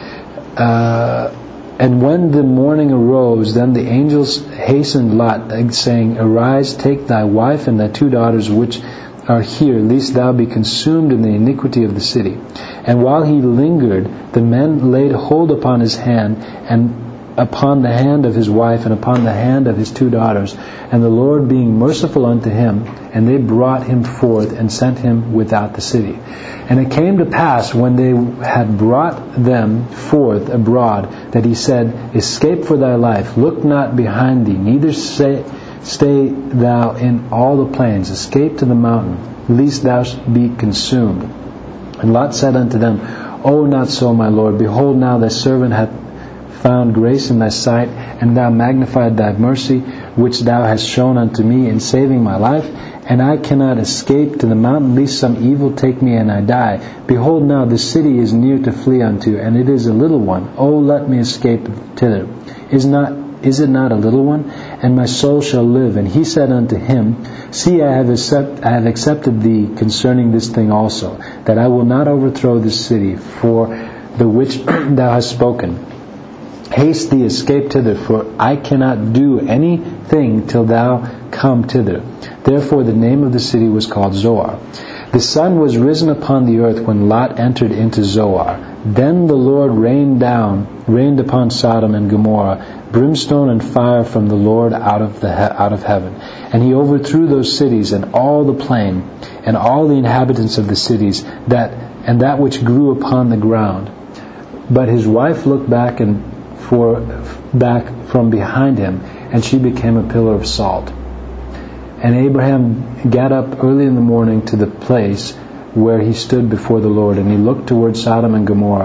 S1: Uh, and when the morning arose, then the angels hastened Lot, saying, Arise, take thy wife and thy two daughters, which are here, lest thou be consumed in the iniquity of the city. And while he lingered, the men laid hold upon his hand, and upon the hand of his wife, and upon the hand of his two daughters, and the Lord being merciful unto him, and they brought him forth, and sent him without the city. And it came to pass, when they had brought them forth abroad, that he said, Escape for thy life, look not behind thee, neither say, stay thou in all the plains, escape to the mountain, lest thou be consumed. And Lot said unto them, O not so, my Lord, behold, now thy servant hath found grace in thy sight, and thou magnified thy mercy, which thou hast shown unto me in saving my life, and I cannot escape to the mountain, lest some evil take me and I die. Behold, now the city is near to flee unto, and it is a little one. O let me escape thither. Is not Is it not a little one? And my soul shall live. And he said unto him, See, I have, accept, I have accepted thee concerning this thing also, that I will not overthrow this city for the which thou hast spoken. Haste thee, escape thither, for I cannot do anything till thou come thither. Therefore the name of the city was called Zoar. The sun was risen upon the earth when Lot entered into Zoar. Then the Lord rained down, rained upon Sodom and Gomorrah, brimstone and fire from the Lord out of the he- out of heaven. And he overthrew those cities and all the plain, and all the inhabitants of the cities, that and that which grew upon the ground. But his wife looked back and for back from behind him, and she became a pillar of salt. And Abraham got up early in the morning to the place where he stood before the Lord, and he looked toward Sodom and Gomorrah,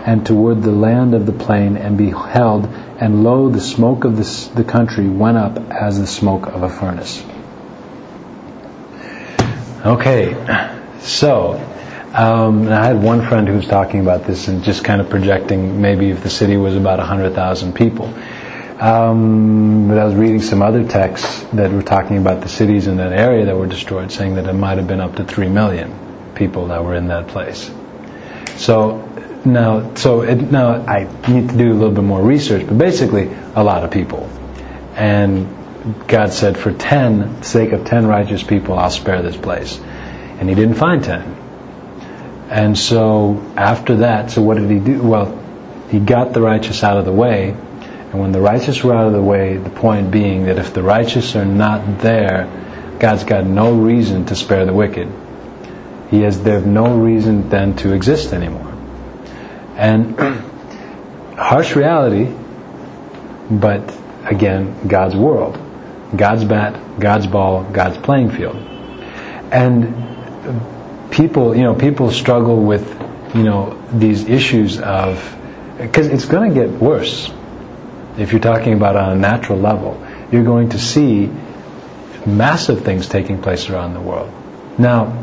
S1: and toward the land of the plain, and beheld, and lo, the smoke of the, the country went up as the smoke of a furnace. Okay, so um, I had one friend who was talking about this and just kind of projecting maybe if the city was about one hundred thousand people. Um, but I was reading some other texts that were talking about the cities in that area that were destroyed, saying that it might have been up to three million people that were in that place. So now, so it, now I need to do a little bit more research, but basically a lot of people. And God said, for ten, sake of ten righteous people, I'll spare this place. And He didn't find ten. And so after that, so what did He do? Well, He got the righteous out of the way. And when the righteous were out of the way, the point being that if the righteous are not there, God's got no reason to spare the wicked. He has, they have no reason then to exist anymore. And harsh reality, but again, God's world. God's bat, God's ball, God's playing field. And people, you know, people struggle with, you know, these issues of, because it's going to get worse. If you're talking about on a natural level, you're going to see massive things taking place around the world. Now,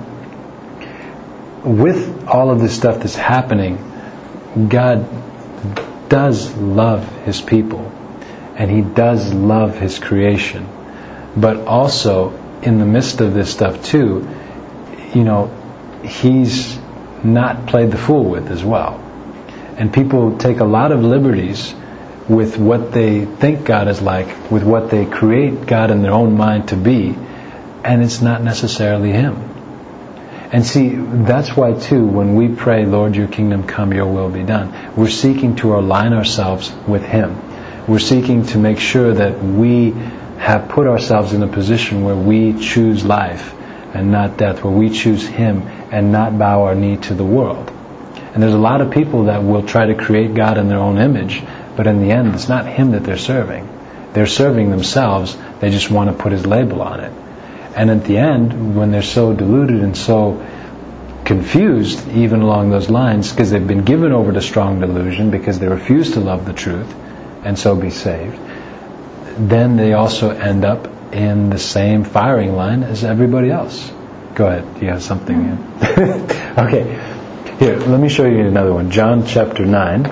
S1: with all of this stuff that's happening, God does love His people, and He does love His creation. But also, in the midst of this stuff too, you know, He's not played the fool with as well. And people take a lot of liberties with what they think God is like, with what they create God in their own mind to be, and it's not necessarily Him. And see, that's why too, when we pray, Lord, Your kingdom come, Your will be done, we're seeking to align ourselves with Him. We're seeking to make sure that we have put ourselves in a position where we choose life and not death, where we choose Him and not bow our knee to the world. And there's a lot of people that will try to create God in their own image, but in the end, it's not Him that they're serving. They're serving themselves. They just want to put His label on it. And at the end, when they're so deluded and so confused, even along those lines, because they've been given over to strong delusion because they refuse to love the truth and so be saved, then they also end up in the same firing line as everybody else. Go ahead. You have something? Okay. Here, let me show you another one. John chapter nine.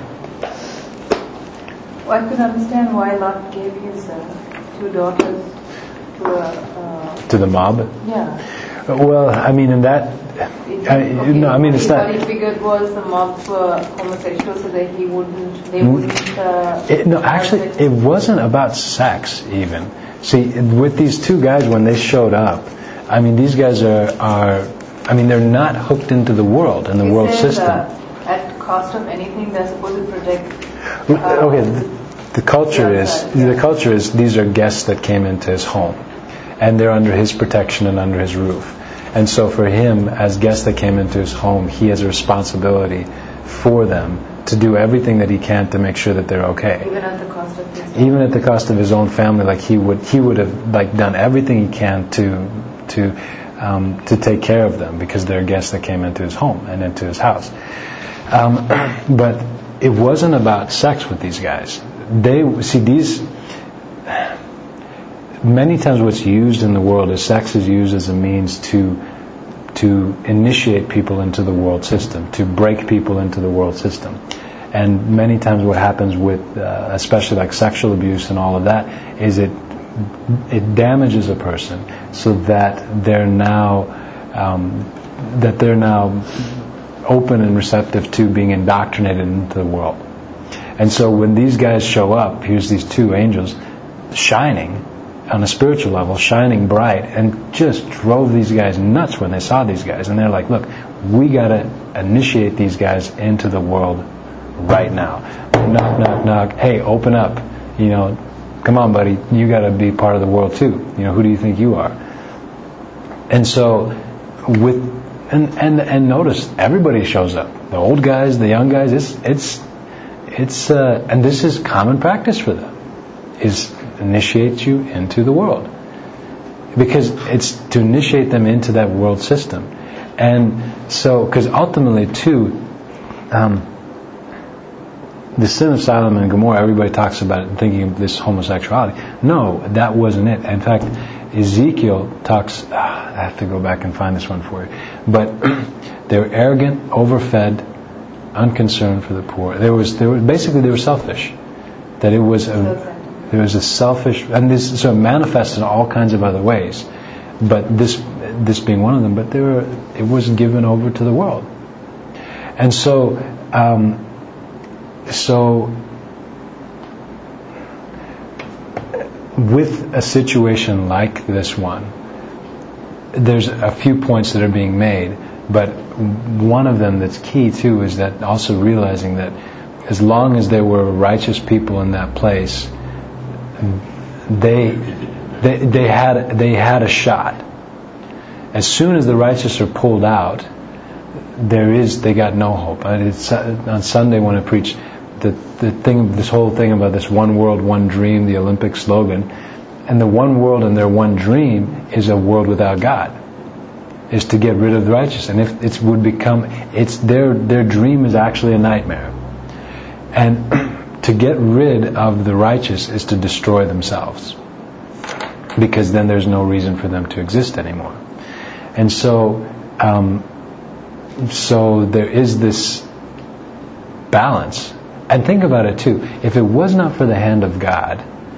S2: Well, I could understand why Lot gave his uh, two daughters to a... Uh,
S1: to the mob?
S2: Yeah.
S1: Well, I mean, in that... I,
S2: okay.
S1: No, I mean, it's not...
S2: What he figured was the mob were homosexual so that he wouldn't... They wouldn't... Uh,
S1: it, no, actually, it wasn't about sex, even. See, with these two guys, when they showed up, I mean, these guys are... are I mean, they're not hooked into the world and the
S2: he
S1: world
S2: says,
S1: system.
S2: Uh, at cost of anything, they're supposed to protect...
S1: Uh, okay, the, the culture is the culture is these are guests that came into his home, and they're under his protection and under his roof. And so for him, as guests that came into his home, he has a responsibility for them to do everything that he can to make sure that they're okay.
S2: Even at the cost of his
S1: even at the cost of his own family, like he would he would have like done everything he can to to um, to take care of them because they're guests that came into his home and into his house. Um, but it wasn't about sex with these guys. They see these. Many times, what's used in the world is sex is used as a means to to initiate people into the world system, to break people into the world system. And many times, what happens with, uh, especially like sexual abuse and all of that, is it it damages a person so that they're now um, that they're now open and receptive to being indoctrinated into the world. And so when these guys show up, here's these two angels shining on a spiritual level, shining bright, and just drove these guys nuts when they saw these guys. And they're like, look, we got to initiate these guys into the world right now. Knock, knock, knock. Hey, open up. You know, come on, buddy. You got to be part of the world too. You know, who do you think you are? And so with And, and and notice everybody shows up. The old guys, the young guys. It's it's it's uh, and this is common practice for them. Is initiate you into the world because it's to initiate them into that world system. And so, because ultimately too, um, the sin of Sodom and Gomorrah, everybody talks about it and thinking of this homosexuality. No, that wasn't it. In fact, Ezekiel talks, ah, I have to go back and find this one for you, but they were arrogant, overfed, unconcerned for the poor. There was, there were, basically they were selfish. That it was a, there was a selfish, and this sort of manifested in all kinds of other ways. But this, this being one of them. But they were, it was given over to the world. And so, um, so with a situation like this one, there's a few points that are being made, but one of them that's key too is that also realizing that as long as there were righteous people in that place, they they, they had they had a shot. As soon as the righteous are pulled out, there is they got no hope. And it's, on Sunday when I preached the the thing, this whole thing about this one world, one dream, the Olympic slogan, and the one world and their one dream is a world without God. Is to get rid of the righteous, and if it would become, it's their their dream is actually a nightmare, and to get rid of the righteous is to destroy themselves, because then there's no reason for them to exist anymore, and so um, so there is this balance, and think about it too. If it was not for the hand of God,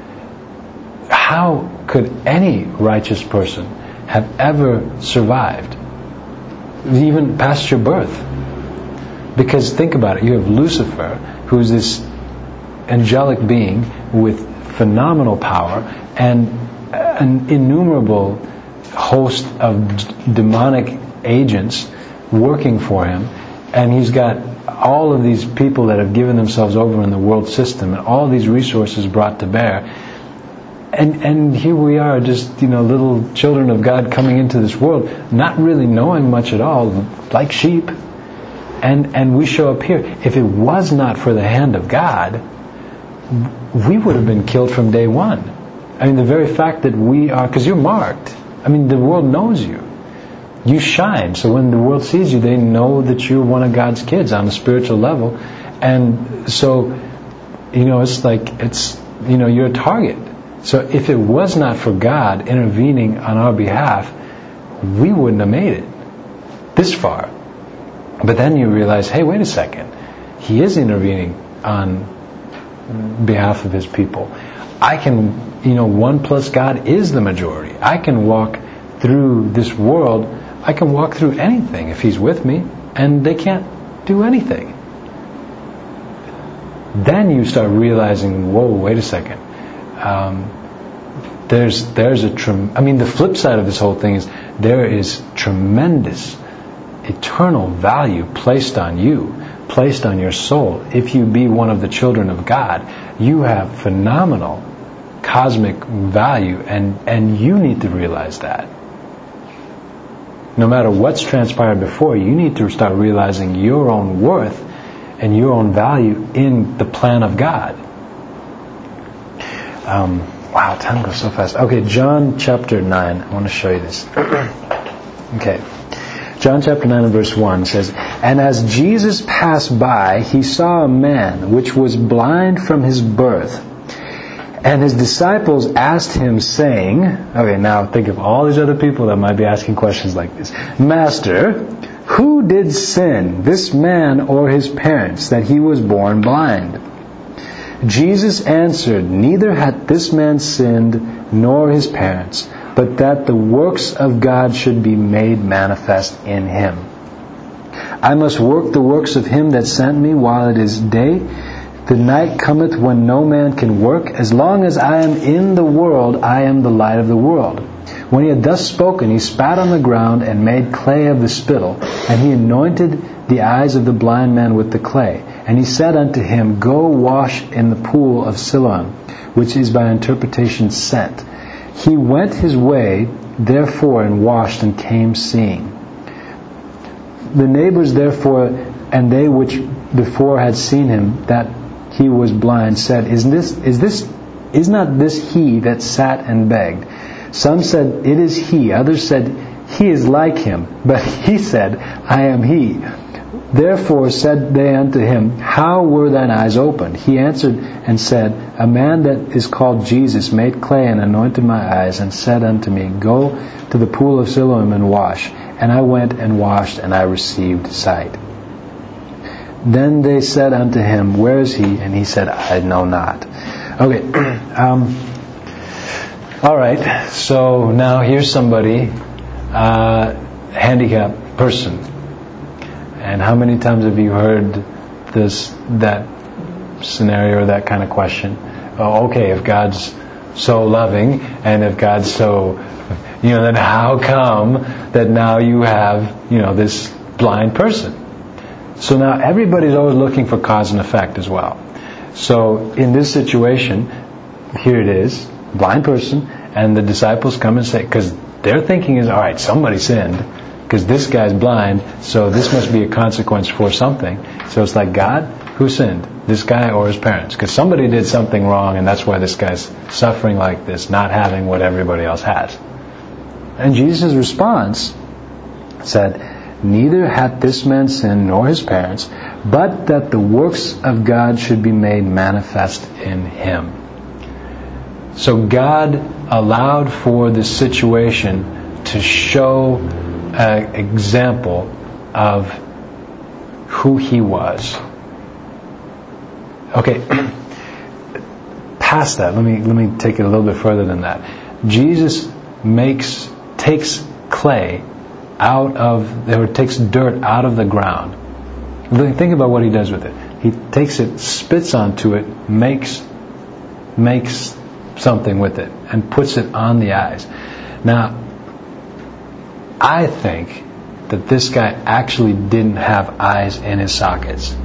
S1: how could any righteous person have ever survived, even past your birth? Because think about it, you have Lucifer, who's this angelic being with phenomenal power and an innumerable host of d- demonic agents working for him, and he's got all of these people that have given themselves over in the world system and all these resources brought to bear. And and here we are, just, you know, little children of God coming into this world, not really knowing much at all, like sheep. And and we show up here. If it was not for the hand of God, we would have been killed from day one. I mean, the very fact that we are, because you're marked. I mean, the world knows you. You shine. So when the world sees you, they know that you're one of God's kids on a spiritual level. And so, you know, it's like, it's, you know, you're a target. So if it was not for God intervening on our behalf, we wouldn't have made it this far. But then you realize, hey, wait a second. He is intervening on behalf of His people. I can, you know, one plus God is the majority. I can walk through this world. I can walk through anything if He's with me, and they can't do anything. Then you start realizing, whoa, wait a second. Um, there's there's a trem- I mean, the flip side of this whole thing is there is tremendous eternal value placed on you, placed on your soul. If you be one of the children of God, you have phenomenal cosmic value, and and you need to realize that. No matter what's transpired before, you need to start realizing your own worth and your own value in the plan of God. Um, wow, time goes so fast. Okay, John chapter nine. I want to show you this. Okay. John chapter nine and verse one says, "And as Jesus passed by, He saw a man which was blind from his birth. And His disciples asked Him, saying," okay, now think of all these other people that might be asking questions like this. "Master, who did sin, this man or his parents, that he was born blind?" Jesus answered, "Neither hath this man sinned, nor his parents, but that the works of God should be made manifest in him. I must work the works of Him that sent me while it is day. The night cometh when no man can work. As long as I am in the world, I am the light of the world." When He had thus spoken, He spat on the ground and made clay of the spittle, and He anointed the eyes of the blind man with the clay. And He said unto him, "Go wash in the pool of Siloam," which is by interpretation sent. He went his way, therefore, and washed, and came seeing. The neighbors therefore, and they which before had seen him, that he was blind, said, Is this, is this, is not this he that sat and begged? Some said, It is he. Others said, He is like him. But he said, I am he. Therefore said they unto him, How were thine eyes opened? He answered and said, A man that is called Jesus made clay and anointed my eyes, and said unto me, Go to the pool of Siloam and wash. And I went and washed, and I received sight. Then they said unto him, Where is he? And he said, I know not. Okay. Um, all right. So now here's somebody, uh, handicapped person. And how many times have you heard this, that scenario or that kind of question? Oh, okay, if God's so loving and if God's so, you know, then how come that now you have, you know, this blind person? So now everybody's always looking for cause and effect as well. So in this situation, here it is, blind person, and the disciples come and say, because their thinking is, all right, somebody sinned. Because this guy's blind, so this must be a consequence for something. So it's like, God, who sinned? This guy or his parents? Because somebody did something wrong, and that's why this guy's suffering like this, not having what everybody else has. And Jesus' response said, Neither hath this man sinned nor his parents, but that the works of God should be made manifest in him. So God allowed for this situation to show an example of who he was. Okay, past that, let me let me take it a little bit further than that. Jesus makes takes clay out of, or takes dirt out of the ground. Think about what he does with it. He takes it, spits onto it, makes makes something with it, and puts it on the eyes. Now, I think that this guy actually didn't have eyes in his sockets.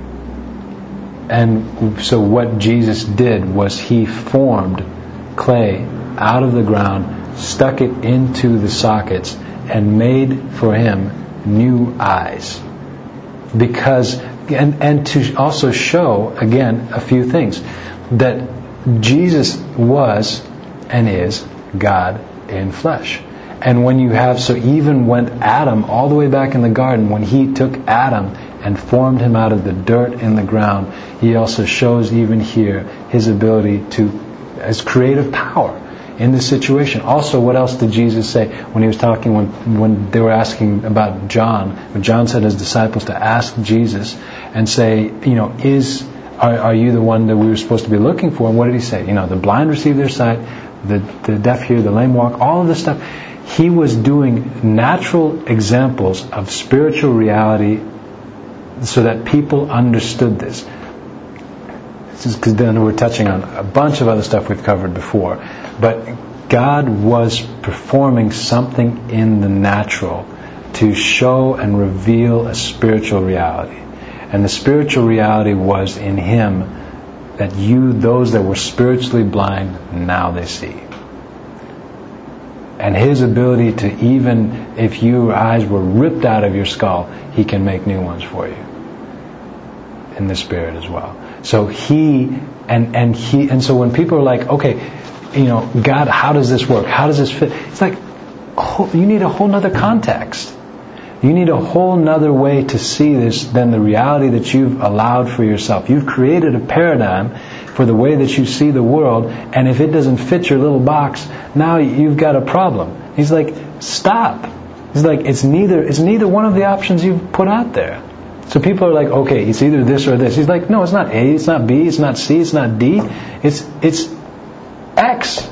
S1: And so what Jesus did was he formed clay out of the ground, stuck it into the sockets, and made for him new eyes. Because, and, and to also show, again, a few things. That Jesus was and is God in flesh. And when you have, so even when Adam, all the way back in the garden, when he took Adam and formed him out of the dirt in the ground, he also shows even here his ability to, as creative power in this situation. Also, what else did Jesus say when he was talking, when, when they were asking about John, when John said to his disciples to ask Jesus and say, you know, is, are, are you the one that we were supposed to be looking for? And what did he say? You know, the blind receive their sight, the, the deaf hear, the lame walk, all of this stuff. He was doing natural examples of spiritual reality so that people understood this. This is because then we're touching on a bunch of other stuff we've covered before. But God was performing something in the natural to show and reveal a spiritual reality. And the spiritual reality was in Him that you, those that were spiritually blind, now they see. And His ability to, even if your eyes were ripped out of your skull, He can make new ones for you in the Spirit as well. So He, and, and He, and so when people are like, okay, you know, God, how does this work? How does this fit? It's like, oh, you need a whole nother context. You need a whole nother way to see this than the reality that you've allowed for yourself. You've created a paradigm for the way that you see the world, and if it doesn't fit your little box, now you've got a problem. He's like, stop. He's like, it's neither it's neither one of the options you've put out there. So people are like, okay, it's either this or this. He's like, no, it's not A, it's not B, it's not C, it's not D. It's it's X.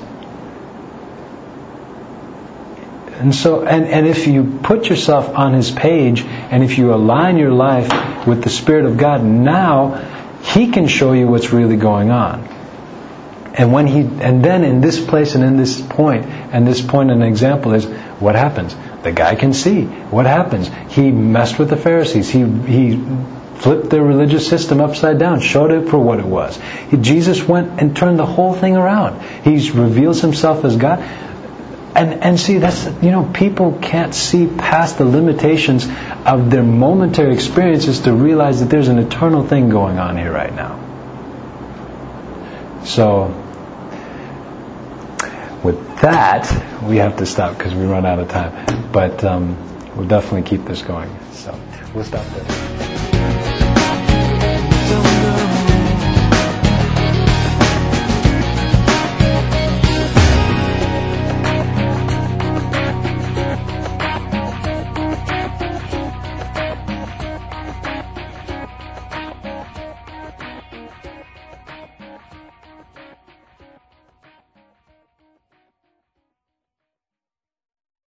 S1: And so, and, and if you put yourself on His page, and if you align your life with the Spirit of God, now He can show you what's really going on. And when He, and then in this place and in this point, and this point an example is, what happens? The guy can see. What happens? He messed with the Pharisees. He he flipped their religious system upside down, showed it for what it was. He, Jesus went and turned the whole thing around. He reveals Himself as God. And and see, that's, you know, people can't see past the limitations of their momentary experiences to realize that there's an eternal thing going on here right now. So, with that, we have to stop because we run out of time. But um, we'll definitely keep this going. So we'll stop there.